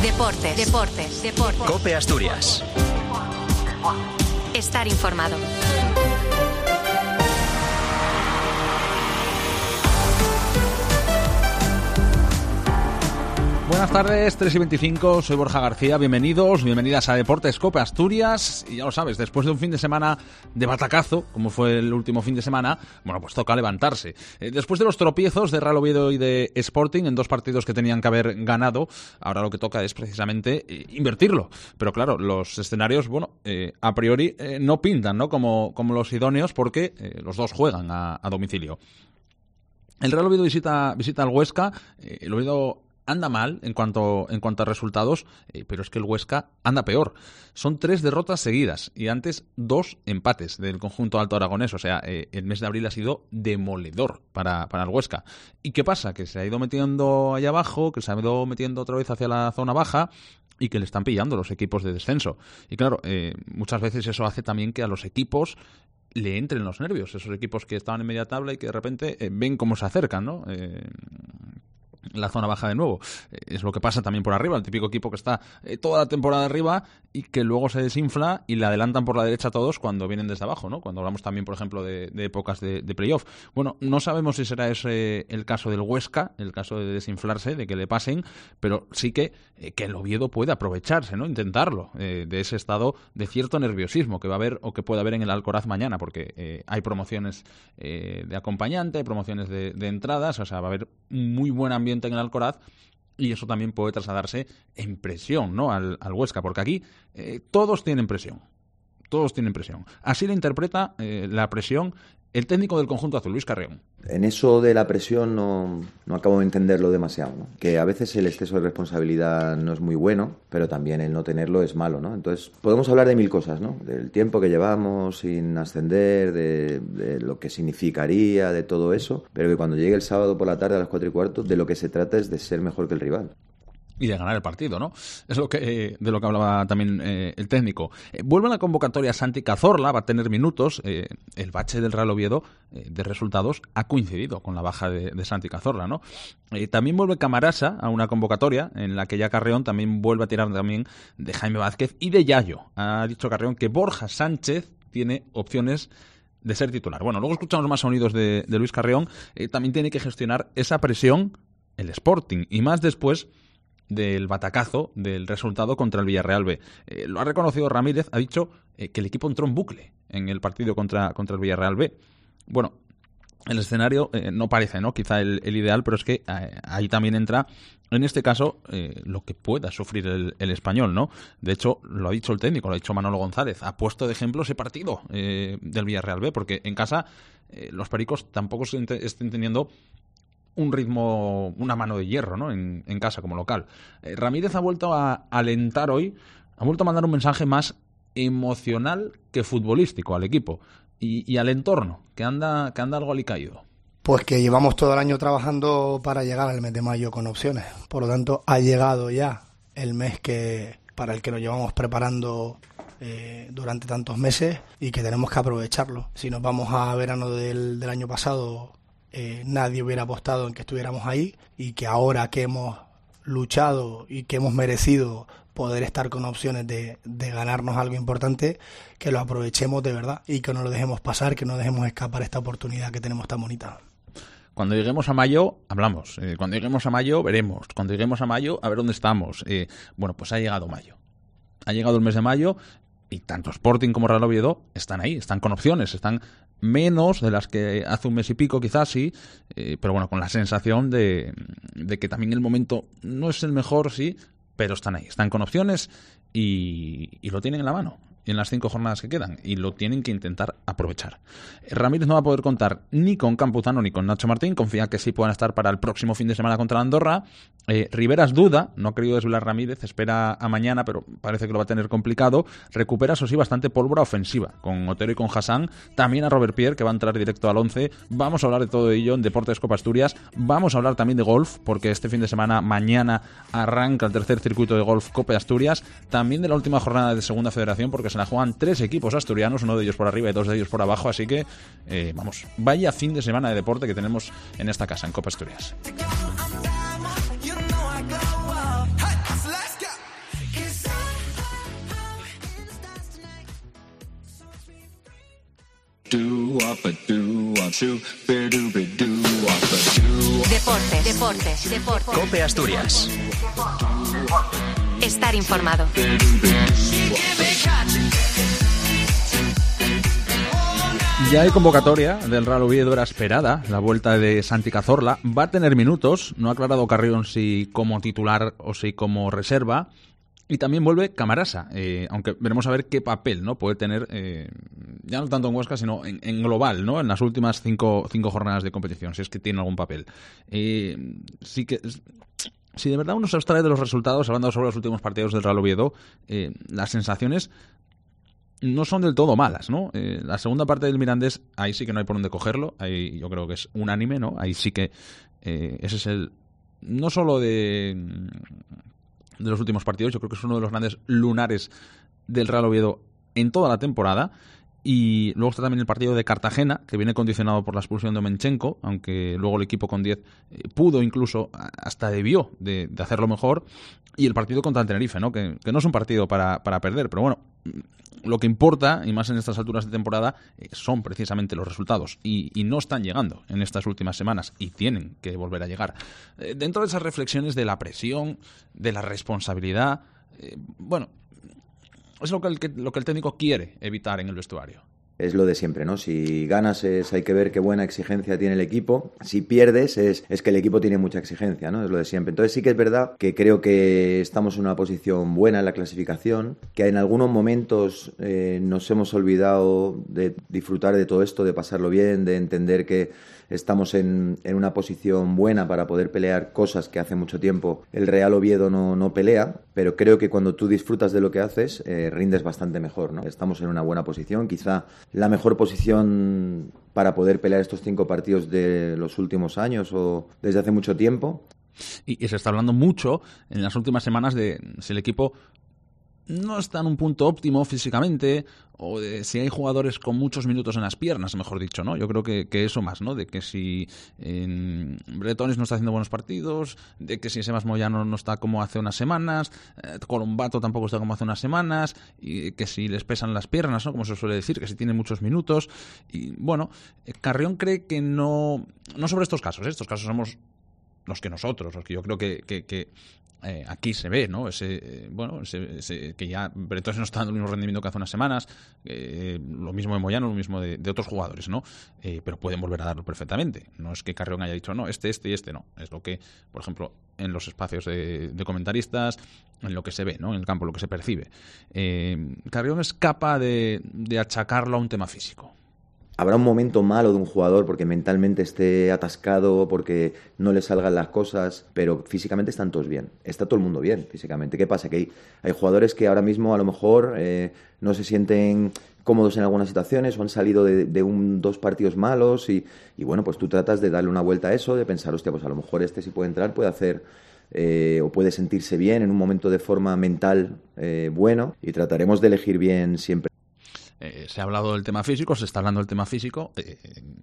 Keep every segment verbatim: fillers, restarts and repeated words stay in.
Deportes, deportes, deportes. COPE Asturias. Estar informado. Buenas tardes, tres y veinticinco, soy Borja García, bienvenidos, bienvenidas a Deportes COPE Asturias. Y ya lo sabes, después de un fin de semana de batacazo, como fue el último fin de semana, bueno, pues toca levantarse. Eh, después de los tropiezos de Real Oviedo y de Sporting en dos partidos que tenían que haber ganado, ahora lo que toca es precisamente eh, invertirlo. Pero claro, los escenarios, bueno, eh, a priori eh, no pintan, ¿no? Como, como los idóneos, porque eh, los dos juegan a, a domicilio. El Real Oviedo visita, visita al Huesca, eh, el Oviedo anda mal en cuanto en cuanto a resultados, eh, pero es que el Huesca anda peor. Son tres derrotas seguidas y antes dos empates del conjunto alto aragonés. O sea, eh, el mes de abril ha sido demoledor para, para el Huesca. ¿Y qué pasa? Que se ha ido metiendo allá abajo, que se ha ido metiendo otra vez hacia la zona baja y que le están pillando los equipos de descenso. Y claro, eh, muchas veces eso hace también que a los equipos le entren los nervios. Esos equipos que estaban en media tabla y que de repente eh, ven cómo se acercan, ¿no? Eh, la zona baja de nuevo. Es lo que pasa también por arriba, el típico equipo que está eh, toda la temporada arriba y que luego se desinfla y le adelantan por la derecha a todos cuando vienen desde abajo, ¿no? Cuando hablamos también, por ejemplo, de, de épocas de, de playoff. Bueno, no sabemos si será ese el caso del Huesca, el caso de desinflarse, de que le pasen, pero sí que, eh, que el Oviedo puede aprovecharse, ¿no? Intentarlo, eh, de ese estado de cierto nerviosismo que va a haber o que puede haber en el Alcoraz mañana, porque eh, hay promociones eh, de acompañante, hay promociones de, de entradas, o sea, va a haber un muy buen ambiente en el Alcoraz y eso también puede trasladarse en presión, ¿no? al, al Huesca, porque aquí eh, todos tienen presión, todos tienen presión. Así le interpreta eh, la presión el técnico del conjunto azul, Luis Carrión. En eso de la presión no, no acabo de entenderlo demasiado, ¿no? Que a veces el exceso de responsabilidad no es muy bueno, pero también el no tenerlo es malo, ¿no? Entonces podemos hablar de mil cosas, ¿no? Del tiempo que llevamos sin ascender, de, de lo que significaría, de todo eso, pero que cuando llegue el sábado por la tarde a las cuatro y cuarto, de lo que se trata es de ser mejor que el rival. Y de ganar el partido, ¿no? Es lo que eh, de lo que hablaba también eh, el técnico. Eh, vuelve a la convocatoria Santi Cazorla, va a tener minutos. Eh, el bache del Real Oviedo eh, de resultados ha coincidido con la baja de, de Santi Cazorla, ¿no? Eh, también vuelve Camarasa a una convocatoria en la que ya Carrión también vuelve a tirar también de Jaime Vázquez y de Yayo. Ha dicho Carrión que Borja Sánchez tiene opciones de ser titular. Bueno, luego escuchamos más sonidos de, de Luis Carrión. Eh, también tiene que gestionar esa presión el Sporting y más después del batacazo del resultado contra el Villarreal B. Eh, lo ha reconocido Ramírez, ha dicho eh, que el equipo entró en bucle en el partido contra, contra el Villarreal B. Bueno, el escenario eh, no parece, ¿no? Quizá el, el ideal, pero es que eh, ahí también entra, en este caso, eh, lo que pueda sufrir el, el Español, ¿no? De hecho, lo ha dicho el técnico, lo ha dicho Manolo González, ha puesto de ejemplo ese partido eh, del Villarreal B, porque en casa eh, los pericos tampoco se ent- estén teniendo un ritmo, una mano de hierro, ¿no? En, en casa como local. Eh, Ramírez ha vuelto a alentar hoy, ha vuelto a mandar un mensaje más emocional que futbolístico al equipo y, y al entorno, que anda, que anda algo alicaído. Pues que llevamos todo el año trabajando para llegar al mes de mayo con opciones. Por lo tanto, ha llegado ya el mes que para el que nos llevamos preparando eh, durante tantos meses y que tenemos que aprovecharlo. Si nos vamos a verano del, del año pasado, Eh, nadie hubiera apostado en que estuviéramos ahí y que ahora que hemos luchado y que hemos merecido poder estar con opciones de, de ganarnos algo importante, que lo aprovechemos de verdad y que no lo dejemos pasar, que no dejemos escapar esta oportunidad que tenemos tan bonita. Cuando lleguemos a mayo, hablamos. Eh, cuando lleguemos a mayo, veremos. Cuando lleguemos a mayo, a ver dónde estamos. Eh, bueno, pues ha llegado mayo. Ha llegado el mes de mayo y tanto Sporting como Real Oviedo están ahí, están con opciones, están menos de las que hace un mes y pico quizás, sí, eh, pero bueno, con la sensación de, de que también el momento no es el mejor, sí, pero están ahí, están con opciones y, y lo tienen en la mano en las cinco jornadas que quedan y lo tienen que intentar aprovechar. Ramírez no va a poder contar ni con Campuzano ni con Nacho Martín, confía que sí puedan estar para el próximo fin de semana contra la Andorra. Eh, Riveras duda, no ha querido desvelar Ramírez, espera a mañana, pero parece que lo va a tener complicado. Recupera, eso sí, bastante pólvora ofensiva, con Otero y con Hassan, también a Robert Pierre, que va a entrar directo al once. Vamos a hablar de todo ello en Deportes COPE Asturias, vamos a hablar también de golf, porque este fin de semana, mañana, arranca el tercer circuito de golf COPE Asturias, también de la última jornada de Segunda Federación, porque se la juegan tres equipos asturianos, uno de ellos por arriba y dos de ellos por abajo, así que, eh, vamos, vaya fin de semana de deporte que tenemos en esta casa, en COPE Asturias. Deportes, deportes, deportes. COPE Asturias. Estar informado. Ya hay convocatoria del Real Oviedo, era esperada, la vuelta de Santi Cazorla. Va a tener minutos, no ha aclarado Carrión si como titular o si como reserva. Y también vuelve Camarasa, eh, aunque veremos a ver qué papel no puede tener, eh, ya no tanto en Huesca, sino en, en global, ¿no? En las últimas cinco, cinco jornadas de competición, si es que tiene algún papel. Eh, sí que... Si de verdad uno se abstrae de los resultados, hablando sobre los últimos partidos del Real Oviedo, eh, las sensaciones no son del todo malas, ¿no? Eh, la segunda parte del Mirandés, ahí sí que no hay por dónde cogerlo, ahí yo creo que es unánime, ¿no? Ahí sí que eh, ese es el... No solo de, de los últimos partidos, yo creo que es uno de los grandes lunares del Real Oviedo en toda la temporada. Y luego está también el partido de Cartagena, que viene condicionado por la expulsión de Omenchenko, aunque luego el equipo con diez eh, pudo, incluso hasta debió de, de hacerlo mejor. Y el partido contra el Tenerife, ¿no? Que, que no es un partido para, para perder, pero bueno, lo que importa, y más en estas alturas de temporada, eh, son precisamente los resultados. Y, y no están llegando en estas últimas semanas, y tienen que volver a llegar. Eh, dentro de esas reflexiones de la presión, de la responsabilidad, eh, bueno... Es lo que, el, lo que el técnico quiere evitar en el vestuario. Es lo de siempre, ¿no? Si ganas es, hay que ver qué buena exigencia tiene el equipo. Si pierdes es, es que el equipo tiene mucha exigencia, ¿no? Es lo de siempre. Entonces sí que es verdad que creo que estamos en una posición buena en la clasificación, que en algunos momentos eh, nos hemos olvidado de disfrutar de todo esto, de pasarlo bien, de entender que estamos en, en una posición buena para poder pelear cosas que hace mucho tiempo el Real Oviedo no, no pelea, pero creo que cuando tú disfrutas de lo que haces, eh, rindes bastante mejor, ¿no? Estamos en una buena posición, quizá la mejor posición para poder pelear estos cinco partidos de los últimos años o desde hace mucho tiempo. Y, y se está hablando mucho en las últimas semanas de si el equipo no está en un punto óptimo físicamente, o de si hay jugadores con muchos minutos en las piernas, mejor dicho, ¿no? Yo creo que, que eso más, ¿no? De que si eh, Bretones no está haciendo buenos partidos, de que si Sebas Moyano no está como hace unas semanas, eh, Colombato tampoco está como hace unas semanas, y que si les pesan las piernas, ¿no? Como se suele decir, que si tiene muchos minutos. Y bueno, eh, Carrión cree que no, no sobre estos casos, ¿eh? Estos casos somos los que nosotros, los que yo creo que, que, que eh, aquí se ve, ¿no? Ese, eh, bueno, ese, ese, que ya Bretones no está dando el mismo rendimiento que hace unas semanas, eh, lo mismo de Moyano, lo mismo de, de otros jugadores, ¿no? Eh, pero pueden volver a darlo perfectamente. No es que Carrión haya dicho, no, este, este y este no. Es lo que, por ejemplo, en los espacios de, de comentaristas, en lo que se ve, ¿no? En el campo, lo que se percibe. Eh, Carrión es capaz de, de achacarlo a un tema físico. Habrá un momento malo de un jugador porque mentalmente esté atascado, porque no le salgan las cosas, pero físicamente están todos bien. Está todo el mundo bien físicamente. ¿Qué pasa? Que hay, hay jugadores que ahora mismo a lo mejor eh, no se sienten cómodos en algunas situaciones o han salido de, de un, dos partidos malos y, y bueno, pues tú tratas de darle una vuelta a eso, de pensar, hostia, pues a lo mejor este sí puede entrar, puede hacer... Eh, o puede sentirse bien en un momento de forma mental eh, bueno, y trataremos de elegir bien siempre. Eh, se ha hablado del tema físico, se está hablando del tema físico eh,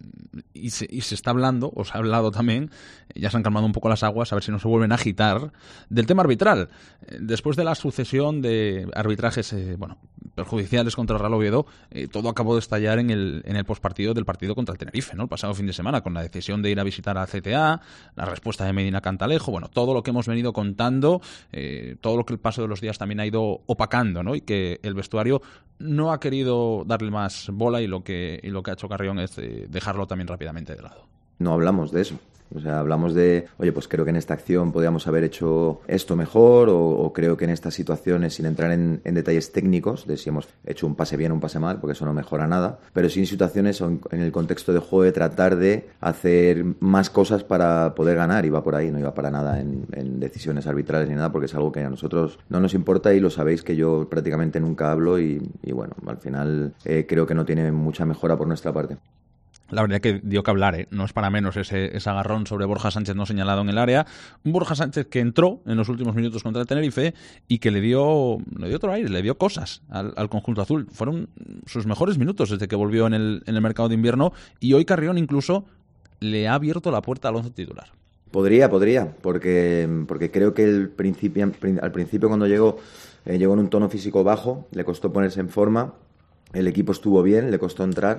y, se, y se está hablando, o se ha hablado también, ya se han calmado un poco las aguas, a ver si no se vuelven a agitar, del tema arbitral. Eh, después de la sucesión de arbitrajes eh, bueno, perjudiciales contra el Real Oviedo, eh, todo acabó de estallar en el, en el postpartido del partido contra el Tenerife, ¿no? El pasado fin de semana, con la decisión de ir a visitar al C T A, la respuesta de Medina Cantalejo, bueno, todo lo que hemos venido contando, eh, todo lo que el paso de los días también ha ido opacando, ¿no? Y que el vestuario no ha querido darle más bola y lo que, y lo que ha hecho Carrión es eh, dejarlo también rápidamente de lado. No hablamos de eso. O sea, hablamos de, oye, pues creo que en esta acción podríamos haber hecho esto mejor o, o creo que en estas situaciones, sin entrar en, en detalles técnicos de si hemos hecho un pase bien o un pase mal, porque eso no mejora nada, pero sí en situaciones o en, en el contexto de juego de tratar de hacer más cosas para poder ganar, y va por ahí, no iba para nada en, en decisiones arbitrales ni nada, porque es algo que a nosotros no nos importa y lo sabéis que yo prácticamente nunca hablo y, y bueno, al final eh, creo que no tiene mucha mejora por nuestra parte. La verdad que dio que hablar, ¿eh? No es para menos ese, ese agarrón sobre Borja Sánchez no señalado en el área. Un Borja Sánchez que entró en los últimos minutos contra el Tenerife y que le dio, le dio otro aire, le dio cosas al, al conjunto azul. Fueron sus mejores minutos desde que volvió en el, en el mercado de invierno, y hoy Carrión incluso le ha abierto la puerta al once titular. Podría, podría, porque, porque creo que el principio, al principio cuando llegó, eh, llegó en un tono físico bajo, le costó ponerse en forma, el equipo estuvo bien, le costó entrar,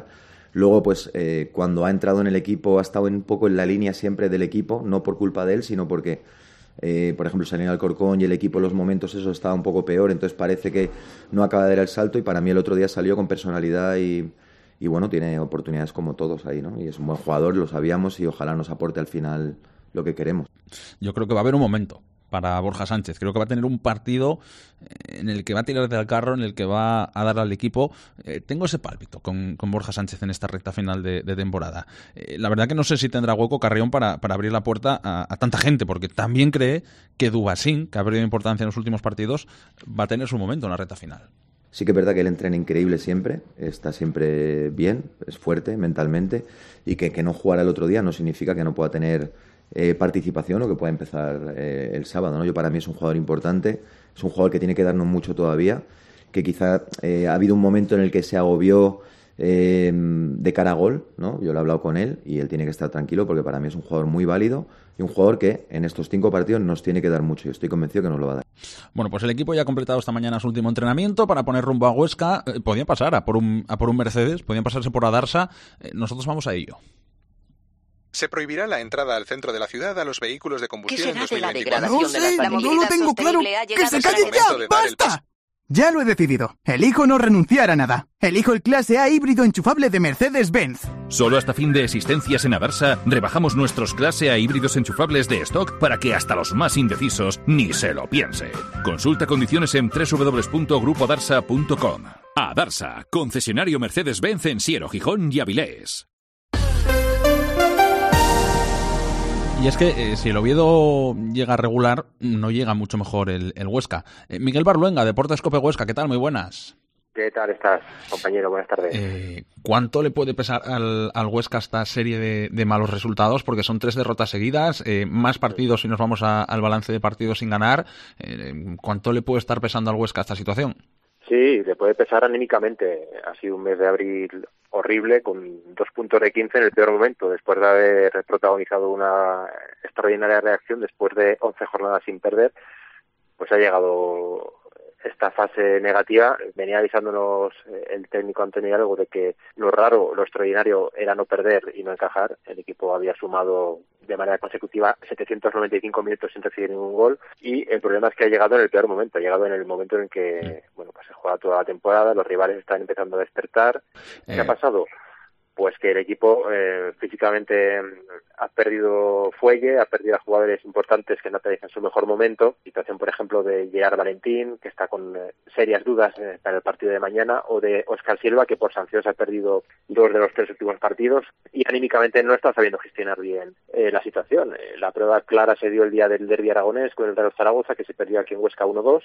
Luego, pues eh, cuando ha entrado en el equipo ha estado un poco en la línea siempre del equipo, no por culpa de él, sino porque, eh, por ejemplo, salió al Alcorcón y el equipo en los momentos eso estaba un poco peor, entonces parece que no acaba de dar el salto y para mí el otro día salió con personalidad y, y bueno, tiene oportunidades como todos ahí, ¿no? Y es un buen jugador, lo sabíamos y ojalá nos aporte al final lo que queremos. Yo creo que va a haber un momento para Borja Sánchez. Creo que va a tener un partido en el que va a tirar del carro, en el que va a dar al equipo. Eh, tengo ese pálpito con, con Borja Sánchez en esta recta final de, de temporada. Eh, la verdad que no sé si tendrá hueco Carrión para, para abrir la puerta a, a tanta gente, porque también cree que Dubasín, que ha perdido importancia en los últimos partidos, va a tener su momento en la recta final. Sí que es verdad que él entrena increíble siempre, está siempre bien, es fuerte mentalmente, y que, que no jugara el otro día no significa que no pueda tener eh, participación o que pueda empezar eh, el sábado, ¿no? Yo para mí es un jugador importante, es un jugador que tiene que darnos mucho todavía, que quizá eh, ha habido un momento en el que se agobió eh, de cara a gol, ¿no? Yo lo he hablado con él y él tiene que estar tranquilo porque para mí es un jugador muy válido y un jugador que en estos cinco partidos nos tiene que dar mucho y estoy convencido que nos lo va a dar. Bueno, pues el equipo ya ha completado esta mañana su último entrenamiento para poner rumbo a Huesca. Eh, podían pasar a por un, a por un Mercedes, podían pasarse por Adarsa. Eh, nosotros vamos a ello. Se prohibirá la entrada al centro de la ciudad a los vehículos de combustión en dos mil veinticuatro. No sé, no lo tengo claro. ¡Que se calle ya! ¡Basta! Ya lo he decidido. Elijo no renunciar a nada. Elijo el clase A híbrido enchufable de Mercedes-Benz. Solo hasta fin de existencias en Adarsa rebajamos nuestros clase A híbridos enchufables de stock para que hasta los más indecisos ni se lo piensen. Consulta condiciones en doble u doble u doble u punto grupo adarsa punto com. Adarsa, concesionario Mercedes-Benz en Siero, Gijón y Avilés. Y es que eh, si el Oviedo llega regular, no llega mucho mejor el, el Huesca. Eh, Miguel Barluenga, Deportes Cope Huesca, ¿qué tal? Muy buenas. ¿Qué tal estás, compañero? Buenas tardes. Eh, ¿Cuánto le puede pesar al, al Huesca esta serie de, de malos resultados? Porque son tres derrotas seguidas, eh, más partidos si nos vamos a, al balance de partidos sin ganar. Eh, ¿Cuánto le puede estar pesando al Huesca esta situación? Sí, le puede pesar anímicamente. Ha sido un mes de abril horrible, con dos puntos de quince en el peor momento, después de haber protagonizado una extraordinaria reacción, después de once jornadas sin perder, pues ha llegado esta fase negativa. Venía avisándonos el técnico Antonio Hidalgo de que lo raro, lo extraordinario era no perder y no encajar. El equipo había sumado de manera consecutiva setecientos noventa y cinco minutos sin recibir ningún gol y el problema es que ha llegado en el peor momento, ha llegado en el momento en que bueno, pues se juega toda la temporada, los rivales están empezando a despertar. ¿Qué eh... ha pasado? Pues que el equipo eh, físicamente ha perdido fuelle, ha perdido a jugadores importantes que no atraviesan su mejor momento. Situación, por ejemplo, de Gerard Valentín, que está con eh, serias dudas eh, para el partido de mañana, o de Óscar Silva, que por sanciones ha perdido dos de los tres últimos partidos y anímicamente no está sabiendo gestionar bien eh, la situación. Eh, la prueba clara se dio el día del derbi aragonés con el Real Zaragoza, que se perdió aquí en Huesca uno dos,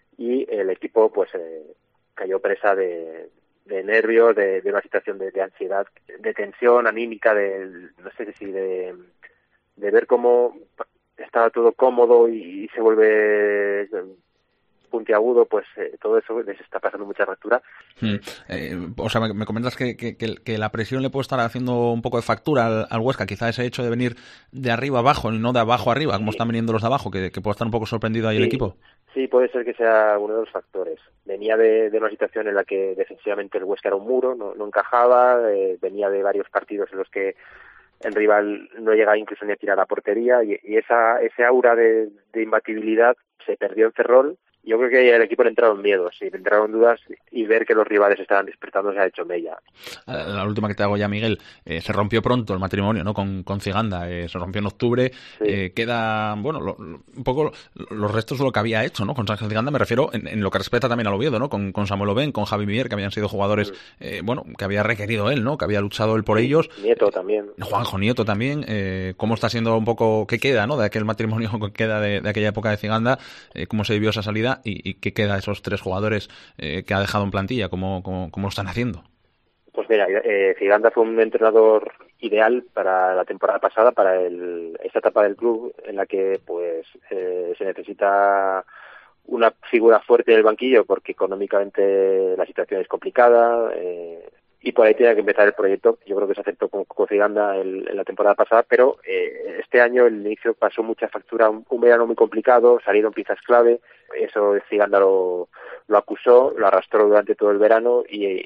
y el equipo pues eh, cayó presa de... de nervios, de, de una situación de, de ansiedad, de tensión anímica, de no sé si de, de ver cómo estaba todo cómodo y, y se vuelve puntiagudo, pues eh, todo eso les está pasando mucha ruptura. Hmm. Eh, o sea, me, me comentas que, que, que la presión le puede estar haciendo un poco de factura al, al Huesca, quizá ese hecho de venir de arriba abajo y no de abajo arriba, como sí. Están viniendo los de abajo, que, que puede estar un poco sorprendido ahí sí. El equipo. Sí, puede ser que sea uno de los factores. Venía de, de una situación en la que defensivamente el Huesca era un muro, no, no encajaba, eh, venía de varios partidos en los que el rival no llegaba incluso ni a tirar a portería y, y esa ese aura de, de imbatibilidad se perdió en Ferrol. Yo creo que al equipo le entraron miedos, sí, le entraron dudas y ver que los rivales estaban despertando se ha hecho mella. La última que te hago ya, Miguel, eh, se rompió pronto el matrimonio, ¿no? Con, con Ciganda, eh, se rompió en octubre, sí. eh, queda, bueno, lo, lo, un poco los restos de lo que había hecho, ¿no? Con Sánchez Ciganda me refiero en, en lo que respecta también al Oviedo, ¿no? Con, con Samuel Oben, con Javi Mier, que habían sido jugadores, sí. eh, bueno, que había requerido él, ¿no? Que había luchado él por sí. ellos. Nieto también. Juanjo Nieto también, eh, cómo está siendo un poco, qué queda, ¿no? De aquel matrimonio que queda de, de aquella época de Ciganda, eh, cómo se vivió esa salida y, y qué queda esos tres jugadores eh, que ha dejado en plantilla, ¿cómo, cómo, cómo lo están haciendo? Pues mira, eh, Ciganda fue un entrenador ideal para la temporada pasada, para el, esta etapa del club en la que pues eh, se necesita una figura fuerte del banquillo porque económicamente la situación es complicada eh, y por ahí tenía que empezar el proyecto. Yo creo que se aceptó con, con Ciganda el, en la temporada pasada, pero eh, este año el inicio pasó mucha factura, un, un verano muy complicado, salieron piezas clave, eso Ciganda lo, lo acusó, lo arrastró durante todo el verano y,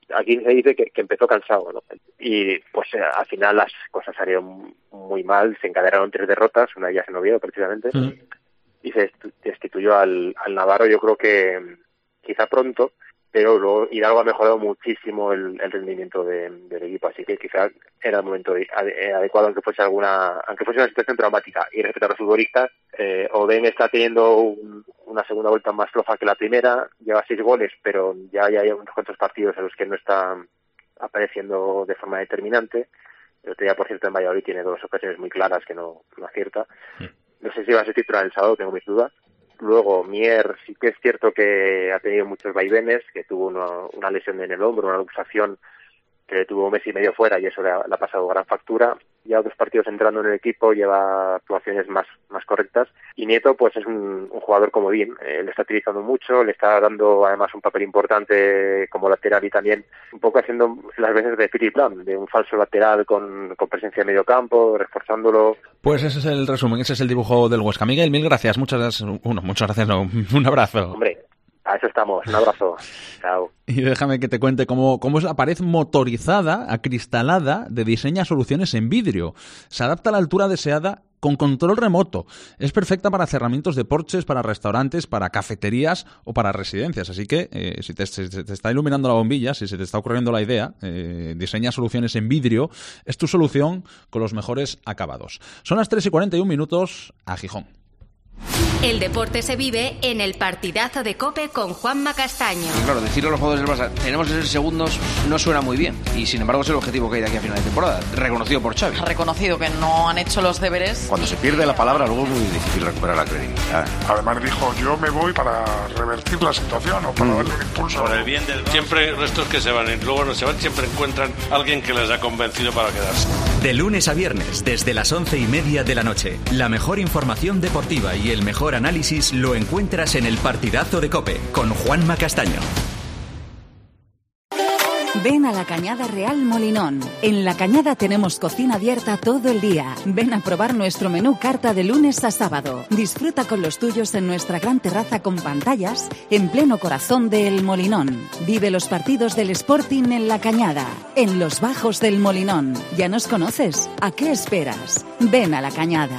aquí se dice que, que empezó cansado, ¿no? Y pues eh, al final las cosas salieron muy mal, se encadenaron tres derrotas, una de ellas en Oviedo precisamente, mm. y se destituyó al, al Navarro, yo creo que quizá pronto, pero luego Hidalgo ha mejorado muchísimo el, el rendimiento de, del equipo, así que quizá era el momento de, ade, adecuado aunque fuese alguna, aunque fuese una situación traumática. Y respecto a los futbolistas, eh, Oden está teniendo un, una segunda vuelta más floja que la primera, lleva seis goles, pero ya, ya hay unos cuantos partidos en los que no está apareciendo de forma determinante. El otro día, por cierto, en Valladolid tiene dos ocasiones muy claras que no, no acierta. No sé si va a ser titular el sábado, tengo mis dudas. Luego, Mier sí que es cierto que ha tenido muchos vaivenes, que tuvo uno, una lesión en el hombro, una luxación que tuvo un mes y medio fuera y eso le ha, le ha pasado gran factura. Ya otros partidos entrando en el equipo, lleva actuaciones más, más correctas. Y Nieto, pues es un, un jugador comodín, eh, le está utilizando mucho, le está dando además un papel importante como lateral y también un poco haciendo las veces de Philipp Lahm, de un falso lateral con, con presencia de medio campo, reforzándolo. Pues ese es el resumen, ese es el dibujo del Huesca. Miguel, mil gracias, muchas gracias, uno, muchas gracias, no, un abrazo. Hombre, a eso estamos, un abrazo, chao. Y déjame que te cuente cómo, cómo es la pared motorizada, acristalada, de Diseña Soluciones en vidrio. Se adapta a la altura deseada con control remoto. Es perfecta para cerramientos de porches, para restaurantes, para cafeterías o para residencias. Así que, eh, si te, se te está iluminando la bombilla, si se te está ocurriendo la idea, eh, Diseña Soluciones en vidrio es tu solución con los mejores acabados. Son las tres y cuarenta y un minutos a Gijón. El deporte se vive en el partidazo de COPE con Juanma Castaño. Claro, decirle a los jugadores del Barça, tenemos esos segundos, no suena muy bien. Y sin embargo es el objetivo que hay de aquí a final de temporada, reconocido por Xavi. Ha reconocido que no han hecho los deberes. Cuando se pierde la palabra, luego es muy difícil recuperar la credibilidad. Además dijo, yo me voy para revertir la situación o para mm. darle un impulso. Por el bien del... Siempre estos que se van y luego no se van, siempre encuentran a alguien que les ha convencido para quedarse. De lunes a viernes, desde las once y media de la noche, la mejor información deportiva y el mejor análisis lo encuentras en el partidazo de COPE con Juanma Castaño. Ven a la Cañada Real Molinón. En la Cañada tenemos cocina abierta todo el día. Ven a probar nuestro menú carta de lunes a sábado. Disfruta con los tuyos en nuestra gran terraza con pantallas en pleno corazón de El Molinón. Vive los partidos del Sporting en la Cañada, en los bajos del Molinón. ¿Ya nos conoces? ¿A qué esperas? Ven a la Cañada.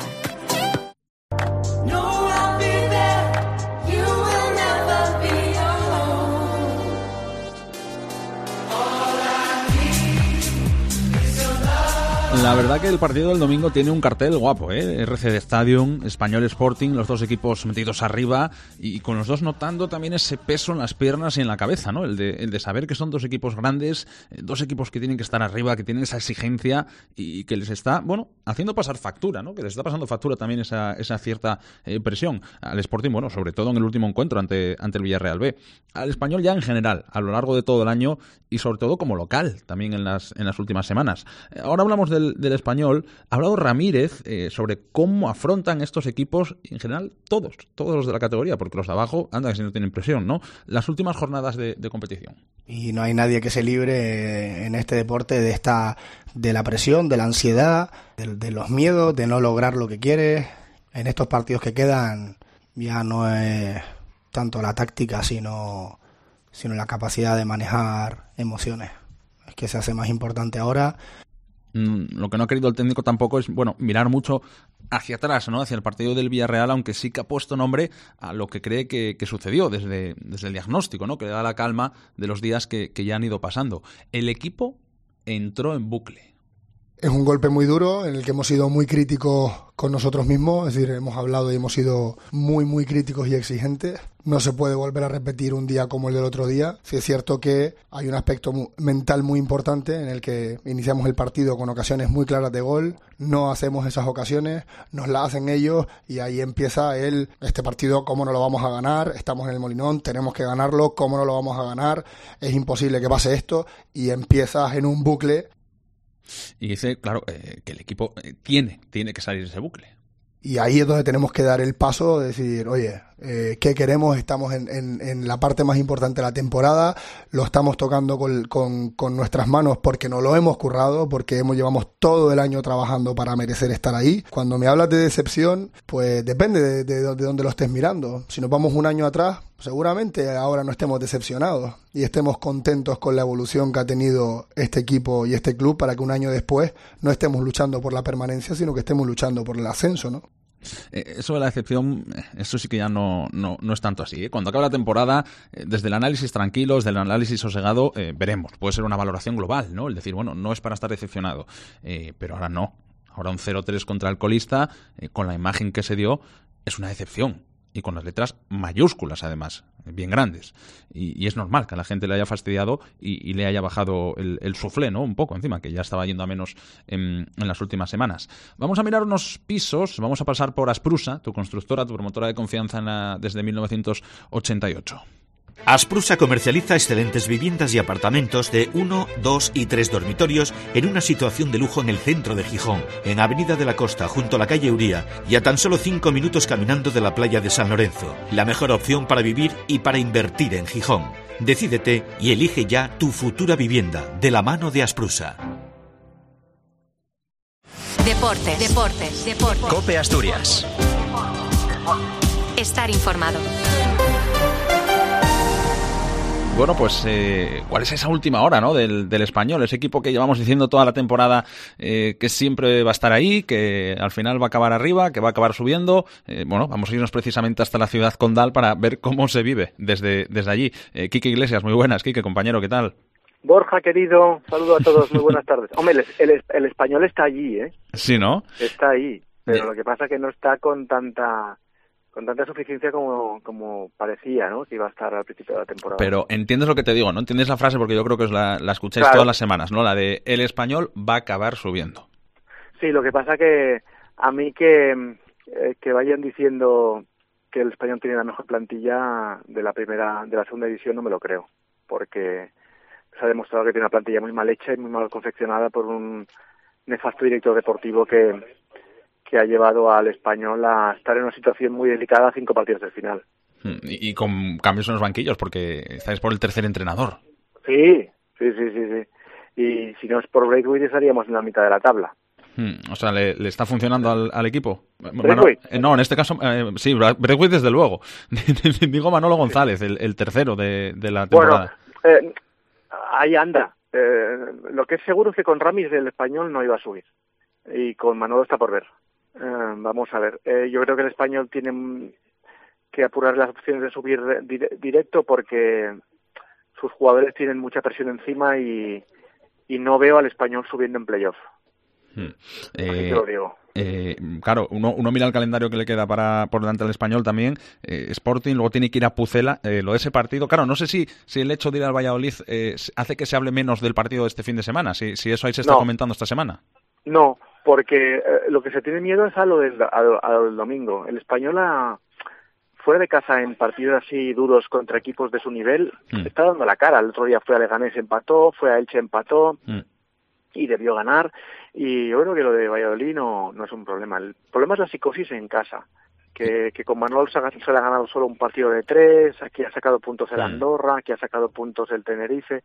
La verdad que el partido del domingo tiene un cartel guapo, ¿eh? R C D Stadium, Español Sporting, los dos equipos metidos arriba y con los dos notando también ese peso en las piernas y en la cabeza, ¿no? El de, el de saber que son dos equipos grandes, dos equipos que tienen que estar arriba, que tienen esa exigencia y que les está, bueno, haciendo pasar factura, ¿no? Que les está pasando factura también esa, esa cierta eh, presión al Sporting, bueno, sobre todo en el último encuentro ante, ante el Villarreal B. Al Español ya en general, a lo largo de todo el año y sobre todo como local también en las, en las últimas semanas. Ahora hablamos del del Español. Ha hablado Ramírez eh, sobre cómo afrontan estos equipos, en general todos, todos los de la categoría, porque los de abajo andan que si no tienen presión, ¿no? Las últimas jornadas de, de competición. Y no hay nadie que se libre en este deporte de esta, de la presión, de la ansiedad, de, de los miedos, de no lograr lo que quieres. En estos partidos que quedan ya no es tanto la táctica, sino, sino la capacidad de manejar emociones. Es que se hace más importante ahora. Lo que no ha querido el técnico tampoco es, bueno, mirar mucho hacia atrás, ¿no? Hacia el partido del Villarreal, aunque sí que ha puesto nombre a lo que cree que, que sucedió desde, desde el diagnóstico, ¿no? Que le da la calma de los días que, que ya han ido pasando. El equipo entró en bucle. Es un golpe muy duro en el que hemos sido muy críticos con nosotros mismos, es decir, hemos hablado y hemos sido muy, muy críticos y exigentes. No se puede volver a repetir un día como el del otro día. Sí es cierto que hay un aspecto mu- mental muy importante en el que iniciamos el partido con ocasiones muy claras de gol, no hacemos esas ocasiones, nos las hacen ellos y ahí empieza el, este partido, ¿cómo no lo vamos a ganar? Estamos en el Molinón, tenemos que ganarlo, ¿cómo no lo vamos a ganar? Es imposible que pase esto y empiezas en un bucle. Y dice, claro, eh, que el equipo eh, tiene, tiene que salir de ese bucle. Y ahí es donde tenemos que dar el paso de decir, oye, eh, qué queremos. Estamos en, en, en la parte más importante de la temporada, lo estamos tocando con, con, con nuestras manos porque nos lo hemos currado, porque hemos llevamos todo el año trabajando para merecer estar ahí. Cuando me hablas de decepción, pues depende de, de, de dónde lo estés mirando. Si nos vamos un año atrás, seguramente ahora no estemos decepcionados y estemos contentos con la evolución que ha tenido este equipo y este club, para que un año después no estemos luchando por la permanencia, sino que estemos luchando por el ascenso, ¿no? Eso de la decepción, eso sí que ya no, no, no es tanto así, ¿eh? Cuando acabe la temporada, desde el análisis tranquilo, desde el análisis sosegado, eh, veremos. Puede ser una valoración global, ¿no? El decir, bueno, no es para estar decepcionado, eh, pero ahora no. Ahora un cero tres contra el colista, eh, con la imagen que se dio, es una decepción. Y con las letras mayúsculas, además, bien grandes. Y, y es normal que a la gente le haya fastidiado y, y le haya bajado el, el suflé, ¿no? Un poco encima, que ya estaba yendo a menos en, en las últimas semanas. Vamos a mirar unos pisos, vamos a pasar por Asprusa, tu constructora, tu promotora de confianza en la, desde mil novecientos ochenta y ocho. Asprusa comercializa excelentes viviendas y apartamentos de uno, dos y tres dormitorios en una situación de lujo en el centro de Gijón, en Avenida de la Costa, junto a la calle Uría, y a tan solo cinco minutos caminando de la playa de San Lorenzo. La mejor opción para vivir y para invertir en Gijón. Decídete y elige ya tu futura vivienda, de la mano de Asprusa. Deportes, deportes, deportes. COPE Asturias. Estar informado. Bueno, pues, eh, ¿cuál es esa última hora, ¿no? Del, del Español, ese equipo que llevamos diciendo toda la temporada eh, que siempre va a estar ahí, que al final va a acabar arriba, que va a acabar subiendo. Eh, bueno, vamos a irnos precisamente hasta la ciudad condal para ver cómo se vive desde, desde allí. Eh, Quique Iglesias, muy buenas. Quique, compañero, ¿qué tal? Borja, querido, saludo a todos, muy buenas tardes. Hombre, el, el, el Español está allí, ¿eh? Sí, ¿no? Está ahí, pero lo que pasa es que no está con tanta... con tanta suficiencia como, como parecía, ¿no? Que iba a estar al principio de la temporada. Pero entiendes lo que te digo, ¿no? Entiendes la frase, porque yo creo que os la, la escucháis claro. todas las semanas, ¿no? La de el Español va a acabar subiendo. Sí, lo que pasa que a mí que, eh, que vayan diciendo que el Español tiene la mejor plantilla de la primera, de la segunda división, no me lo creo, porque se ha demostrado que tiene una plantilla muy mal hecha y muy mal confeccionada por un nefasto director deportivo que que ha llevado al Español a estar en una situación muy delicada a cinco partidos del final. Y, y con cambios en los banquillos, porque estáis por el tercer entrenador. Sí, sí, sí, sí, sí. Y si no es por Braithwaite estaríamos en la mitad de la tabla. Hmm, o sea, ¿le, le está funcionando al, al equipo? ¿Braithwaite? Eh, no, en este caso, eh, sí, Braithwaite desde luego. Digo Manolo González, el, el tercero de, de la temporada. Bueno, eh, ahí anda. Eh, lo que es seguro es que con Ramis el Español no iba a subir. Y con Manolo está por ver. Uh, vamos a ver, eh, yo creo que el Español tiene que apurar las opciones de subir di- directo porque sus jugadores tienen mucha presión encima y, y no veo al Español subiendo en playoff. Hmm. Así Eh, te lo digo. Eh, claro, uno, uno mira el calendario que le queda para por delante del Español también, eh, Sporting, luego tiene que ir a Pucela, eh, lo de ese partido, claro, no sé si, si el hecho de ir al Valladolid eh, hace que se hable menos del partido de este fin de semana, si, si eso ahí se está No. comentando esta semana. No, porque eh, lo que se tiene miedo es a lo del, a, a lo del domingo. El Español, a, fuera de casa en partidos así duros contra equipos de su nivel, Mm. está dando la cara. El otro día fue a Leganés, empató, fue a Elche, empató Mm. y debió ganar. Y yo creo que lo de Valladolid no, no es un problema. El problema es la psicosis en casa. Que, que con Manuel se ha, se le ha ganado solo un partido de tres, aquí ha sacado puntos el Andorra, aquí ha sacado puntos el Tenerife,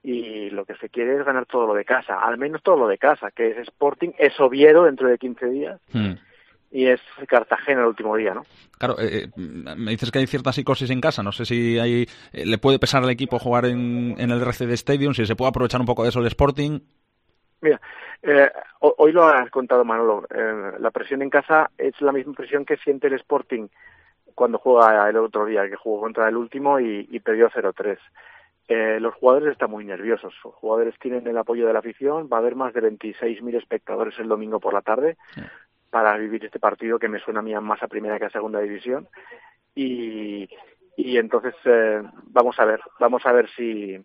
y lo que se quiere es ganar todo lo de casa, al menos todo lo de casa, que es Sporting, es Oviedo dentro de quince días, Mm. y es Cartagena el último día, ¿no? Claro, eh, me dices que hay cierta psicosis en casa, no sé si hay, eh, le puede pesar al equipo jugar en, en el R C D Stadium, si se puede aprovechar un poco de eso el Sporting. Mira, eh, hoy lo has contado Manolo, eh, la presión en casa es la misma presión que siente el Sporting cuando juega el otro día, que jugó contra el último y, y perdió cero tres. Eh, los jugadores están muy nerviosos, los jugadores tienen el apoyo de la afición, va a haber más de veintiséis mil espectadores el domingo por la tarde para vivir este partido que me suena a mí más a primera que a segunda división y, y entonces eh, vamos a ver, vamos a ver si...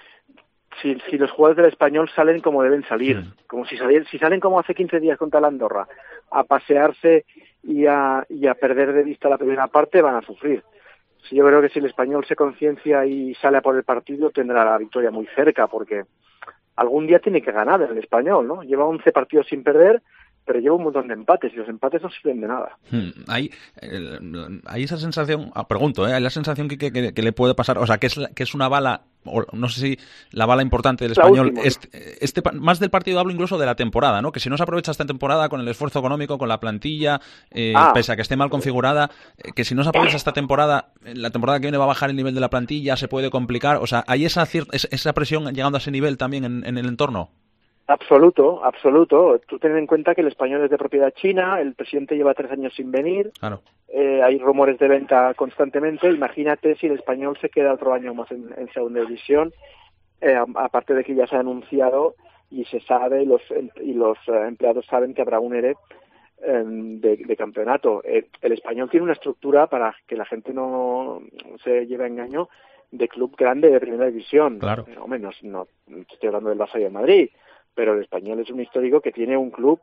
Si, si los jugadores del Español salen como deben salir, sí. como si, salen, si salen como hace quince días contra el Andorra, a pasearse y a, y a perder de vista la primera parte, van a sufrir. Si yo creo que si el Español se conciencia y sale a por el partido, tendrá la victoria muy cerca, porque algún día tiene que ganar el Español, ¿no? Lleva once partidos sin perder, pero lleva un montón de empates y los empates no sirven de nada. Hmm. Hay, eh, hay esa sensación, ah, pregunto, ¿eh? Hay la sensación que, que, que, que le puede pasar, o sea, que es, que es una bala, o no sé si la bala importante del Español, este, este, más del partido hablo incluso de la temporada, ¿no? Que si no se aprovecha esta temporada con el esfuerzo económico, con la plantilla, eh, ah. pese a que esté mal configurada, eh, que si no se aprovecha esta temporada, la temporada que viene va a bajar el nivel de la plantilla, se puede complicar, o sea, ¿hay esa, esa presión llegando a ese nivel también en, en el entorno? Absoluto, absoluto. Tú ten en cuenta que el Español es de propiedad china, el presidente lleva tres años sin venir, claro. eh, hay rumores de venta constantemente. Imagínate si el Español se queda otro año más en, en segunda división, eh, aparte de que ya se ha anunciado y se sabe, los, y los eh, empleados saben que habrá un E R E eh, de, de campeonato. Eh, el Español tiene una estructura, para que la gente no se lleve a engaño, de club grande de primera división. Claro. Eh, o menos, no estoy hablando del Barça y del Madrid, pero el Español es un histórico que tiene un club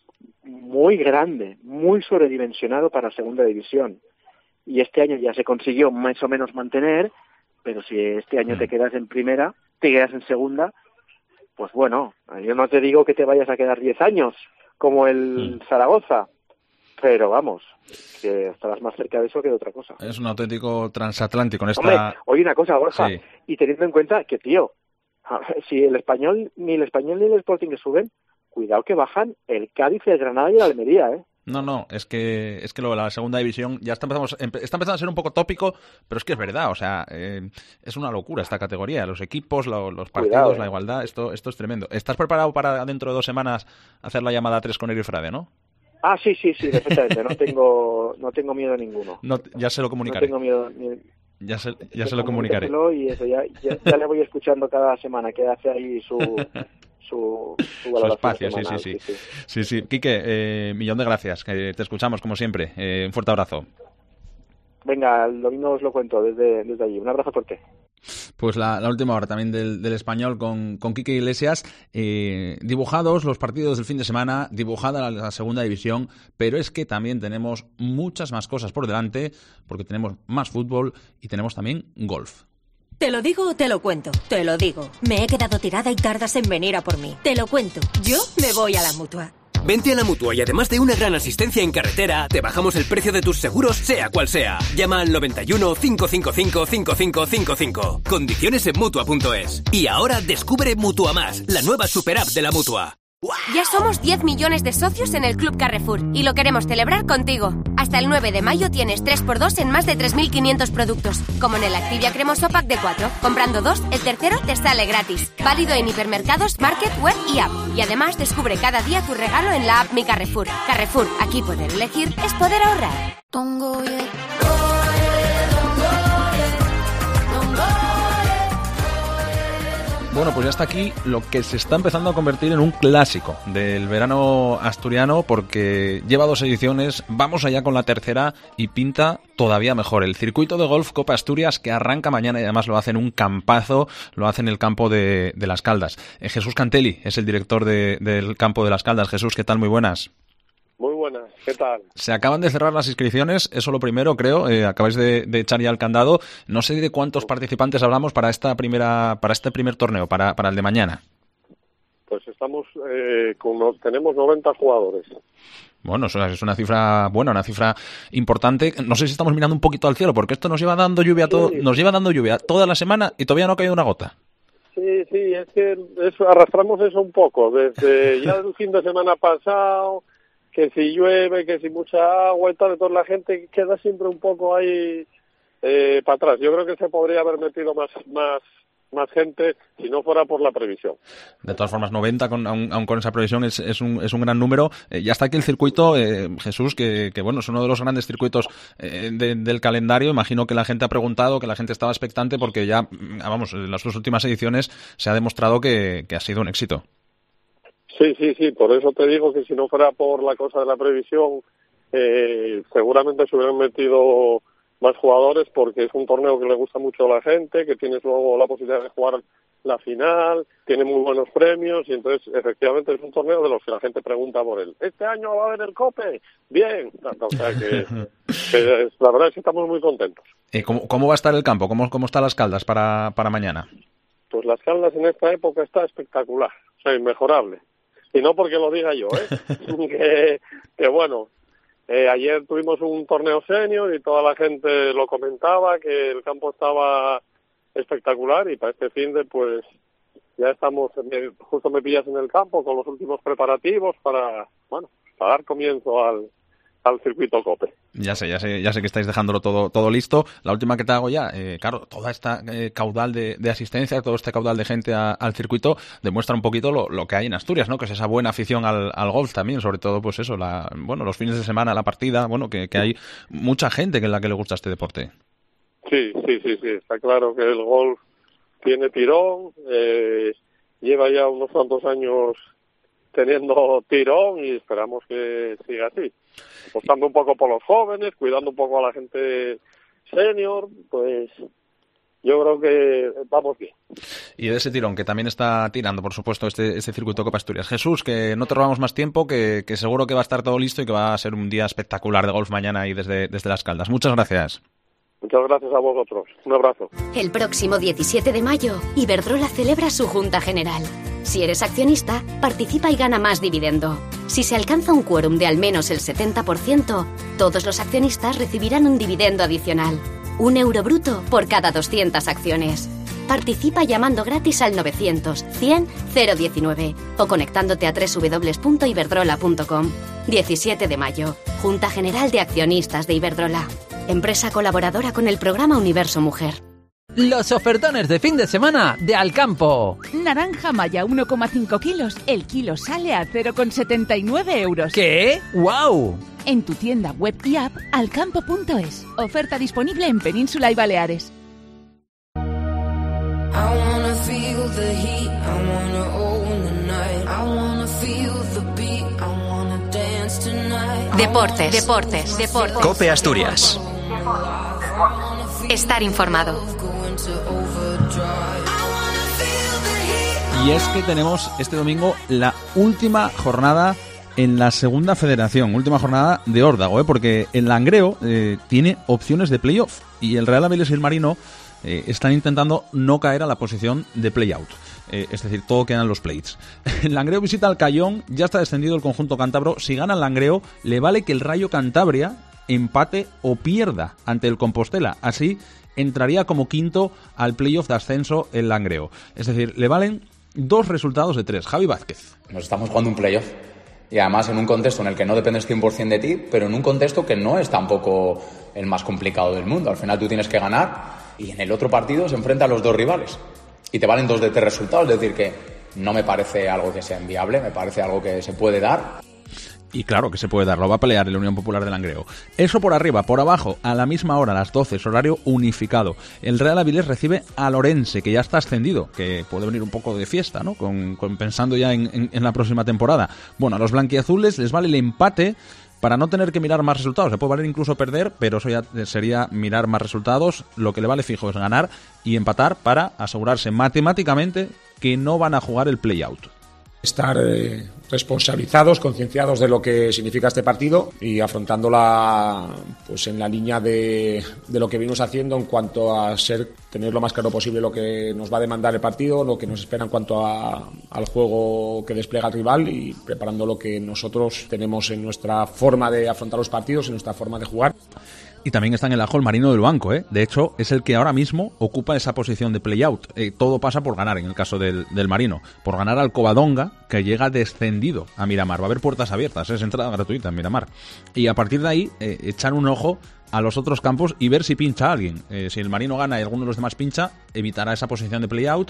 muy grande, muy sobredimensionado para segunda división. Y este año ya se consiguió más o menos mantener, pero si este año te quedas en primera, te quedas en segunda, pues bueno, yo no te digo que te vayas a quedar diez años, como el Zaragoza, pero vamos, que estarás más cerca de eso que de otra cosa. Es un auténtico transatlántico en esta... Hombre, oye una cosa, Borja, sí. Y teniendo en cuenta que, tío, si el Español, ni el Español ni el Sporting que suben, cuidado que bajan el Cádiz, el Granada y el Almería, ¿eh? No, no, es que es que lo de la segunda división ya está empezando, está empezando a ser un poco tópico, pero es que es verdad, o sea, eh, es una locura esta categoría, los equipos, lo, los partidos, Cuidado, eh. la igualdad, esto esto es tremendo. ¿Estás preparado para dentro de dos semanas hacer la llamada tres con Eri Frade, no? Ah, sí, sí, sí, perfectamente, no tengo no tengo miedo ninguno. No, ya se lo comunicaré. No tengo miedo ni... Ya se, ya se lo comunicaré. Y eso, ya, ya, ya le voy escuchando cada semana que hace ahí su... Su, su, su espacio, sí, sí, sí, sí, sí, sí. Quique, eh, millón de gracias, que te escuchamos como siempre. Eh, un fuerte abrazo. Venga, el domingo os lo cuento desde, desde allí. Un abrazo fuerte. Pues la, la última hora también del, del Español con, con Quique Iglesias. Eh, dibujados los partidos del fin de semana, dibujada la, la segunda división, pero es que también tenemos muchas más cosas por delante, porque tenemos más fútbol y tenemos también golf. ¿Te lo digo o te lo cuento? Te lo digo. Me he quedado tirada y tardas en venir a por mí. Te lo cuento. Yo me voy a la Mutua. Vente a la Mutua y además de una gran asistencia en carretera, te bajamos el precio de tus seguros, sea cual sea. Llama al noventa y uno, cinco cinco cinco, cinco cinco cinco cinco. Condiciones en Mutua punto es. Y ahora descubre Mutua Más, la nueva super app de la Mutua. Ya somos diez millones de socios en el Club Carrefour y lo queremos celebrar contigo. Hasta el nueve de mayo tienes tres por dos en más de tres mil quinientos productos, como en el Activia Cremoso Pack de cuatro. Comprando dos, el tercero te sale gratis. Válido en hipermercados, market, web y app. Y además descubre cada día tu regalo en la app Mi Carrefour. Carrefour, aquí poder elegir es poder ahorrar. Bueno, pues ya está aquí lo que se está empezando a convertir en un clásico del verano asturiano, porque lleva dos ediciones, vamos allá con la tercera y pinta todavía mejor. El circuito de golf Copa Asturias, que arranca mañana y además lo hace en un campazo, lo hace en el campo de, de Las Caldas. Eh, Jesús Cantelli es el director de, del campo de Las Caldas. Jesús, ¿qué tal? Muy buenas. Muy buenas, ¿qué tal? Se acaban de cerrar las inscripciones, eso lo primero, creo, eh, acabáis de, de echar ya el candado. No sé de cuántos participantes hablamos para esta primera, para este primer torneo, para, para el de mañana. Pues estamos, eh, con, tenemos noventa jugadores. Bueno, eso es una cifra buena, una cifra importante. No sé si estamos mirando un poquito al cielo, porque esto nos lleva dando lluvia, todo, sí. nos lleva dando lluvia toda la semana y todavía no ha caído una gota. Sí, sí, es que eso, arrastramos eso un poco, desde ya el fin de semana pasado, que si llueve, que si mucha agua y tal, entonces la gente queda siempre un poco ahí eh, para atrás. Yo creo que se podría haber metido más más más gente si no fuera por la previsión. De todas formas, noventa, con, aun, aun con esa previsión, es, es, un, es un gran número. Eh, ya está aquí el circuito, eh, Jesús, que, que bueno, es uno de los grandes circuitos eh, de, del calendario. Imagino que la gente ha preguntado, que la gente estaba expectante, porque ya, vamos, en las dos últimas ediciones se ha demostrado que, que ha sido un éxito. Sí, sí, sí, por eso te digo que si no fuera por la cosa de la previsión, eh, seguramente se hubieran metido más jugadores, porque es un torneo que le gusta mucho a la gente, que tienes luego la posibilidad de jugar la final, tiene muy buenos premios, y entonces efectivamente es un torneo de los que la gente pregunta por él. ¿Este año va a haber el COPE? Bien. O sea que, que la verdad es que estamos muy contentos. ¿Y cómo, cómo va a estar el campo? ¿Cómo, cómo están Las Caldas para, para mañana? Pues Las Caldas en esta época está espectacular, o sea, inmejorable. y no porque lo diga yo, ¿eh? que, que bueno, eh, ayer tuvimos un torneo senior y toda la gente lo comentaba, que el campo estaba espectacular, y para este fin de pues ya estamos, justo me pillas en el campo con los últimos preparativos para, bueno, para dar comienzo al al circuito COPE. Ya sé, ya sé, ya sé que estáis dejándolo todo todo listo. La última que te hago ya, eh, claro, toda esta eh, caudal de, de asistencia, todo este caudal de gente a, al circuito demuestra un poquito lo, lo que hay en Asturias, ¿no? Que es esa buena afición al, al golf también, sobre todo, pues eso, la, bueno, los fines de semana, la partida, bueno, que, que hay mucha gente que es la que le gusta este deporte. Sí, sí, sí, sí, está claro que el golf tiene tirón, eh, lleva ya unos cuantos años teniendo tirón y esperamos que siga así. Apostando un poco por los jóvenes, cuidando un poco a la gente senior, pues yo creo que vamos bien. Y de ese tirón que también está tirando, por supuesto, este, este circuito Copa Asturias. Jesús, que no te robamos más tiempo, que, que seguro que va a estar todo listo y que va a ser un día espectacular de golf mañana ahí desde, desde Las Caldas. Muchas gracias. Muchas gracias a vosotros. Un abrazo. El próximo diecisiete de mayo, Iberdrola celebra su Junta General. Si eres accionista, participa y gana más dividendo. Si se alcanza un quórum de al menos el setenta por ciento, todos los accionistas recibirán un dividendo adicional. Un euro bruto por cada doscientas acciones. Participa llamando gratis al novecientos cien cero diecinueve o conectándote a doble u doble u doble u punto iberdrola punto com. diecisiete de mayo, Junta General de Accionistas de Iberdrola. Empresa colaboradora con el programa Universo Mujer. Los ofertones de fin de semana de Alcampo. Naranja Maya uno coma cinco kilos, el kilo sale a cero coma setenta y nueve euros. ¿Qué? ¡Wow! En tu tienda web y app alcampo punto es. Oferta disponible en Península y Baleares. Deportes, deportes, deportes. COPE Asturias. Estar informado. Y es que tenemos este domingo la última jornada en la segunda federación, última jornada de Órdago, ¿eh? Porque el Langreo eh, tiene opciones de playoff y el Real Avilés y el Marino eh, están intentando no caer a la posición de playout. Eh, es decir, todo quedan los plates. El Langreo visita al Cayón, ya está descendido el conjunto cántabro. Si gana el Langreo, le vale que el Rayo Cantabria empate o pierda ante el Compostela. Así entraría como quinto al playoff de ascenso el Langreo. Es decir, le valen dos resultados de tres. Javi Vázquez. Nos estamos jugando un playoff. Y además en un contexto en el que no dependes cien por ciento de ti, pero en un contexto que no es tampoco el más complicado del mundo. Al final tú tienes que ganar y en el otro partido se enfrentan los dos rivales. Y te valen dos de tres resultados, es decir que no me parece algo que sea inviable, me parece algo que se puede dar. Y claro que se puede dar, lo va a pelear la Unión Popular de Langreo. Eso por arriba, por abajo, a la misma hora, a las doce, es horario unificado. El Real Avilés recibe a Lorense, que ya está ascendido, que puede venir un poco de fiesta, ¿no? Con, con, pensando ya en, en, en la próxima temporada. Bueno, a los blanquiazules les vale el empate para no tener que mirar más resultados. Se puede valer incluso perder, pero eso ya sería mirar más resultados. Lo que le vale fijo es ganar y empatar para asegurarse matemáticamente que no van a jugar el play-out. Estar eh, responsabilizados, concienciados de lo que significa este partido y afrontándola pues en la línea de, de lo que venimos haciendo en cuanto a ser tener lo más claro posible lo que nos va a demandar el partido, lo que nos espera en cuanto a, al juego que despliega el rival y preparando lo que nosotros tenemos en nuestra forma de afrontar los partidos, en nuestra forma de jugar. Y también está en el ajo el Marino del banco, ¿eh? De hecho, es el que ahora mismo ocupa esa posición de play-out. Eh, todo pasa por ganar, en el caso del, del Marino. Por ganar al Covadonga, que llega descendido a Miramar. Va a haber puertas abiertas, es entrada gratuita en Miramar. Y a partir de ahí, eh, echar un ojo a los otros campos y ver si pincha a alguien. Eh, si el Marino gana y alguno de los demás pincha, evitará esa posición de play-out.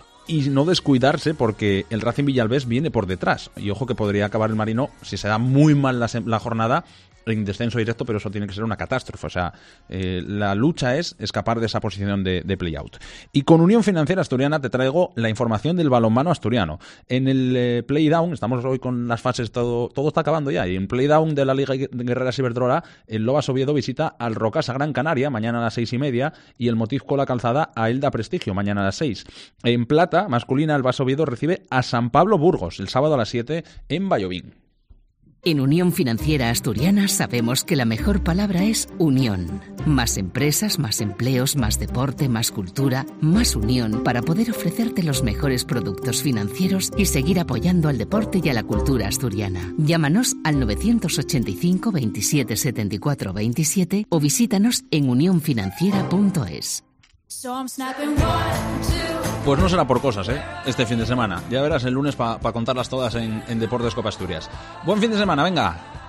Y no descuidarse porque el Racing Villalbés viene por detrás. Y ojo que podría acabar el Marino, si se da muy mal la, la jornada, en descenso directo, pero eso tiene que ser una catástrofe. O sea, eh, la lucha es escapar de esa posición de, de play-out. Y con Unión Financiera Asturiana te traigo la información del balonmano asturiano. En el eh, play-down, estamos hoy con las fases, todo, todo está acabando ya, y en play-down de la Liga Guerreras Iberdrola, el Lobas Oviedo visita al Rocasa Gran Canaria, mañana a las seis y media, y el Motiv Cola Calzada a Elda Prestigio, mañana a las seis. En plata, masculina, el Bas Oviedo recibe a San Pablo Burgos, el sábado a las siete en Vallovín. En Unión Financiera Asturiana sabemos que la mejor palabra es unión. Más empresas, más empleos, más deporte, más cultura, más unión para poder ofrecerte los mejores productos financieros y seguir apoyando al deporte y a la cultura asturiana. Llámanos al novecientos ochenta y cinco veintisiete setenta y cuatro veintisiete o visítanos en unión financiera punto es. Pues no será por cosas, ¿eh? Este fin de semana. Ya verás el lunes para pa contarlas todas en, en Deportes Cope Asturias. Buen fin de semana, venga.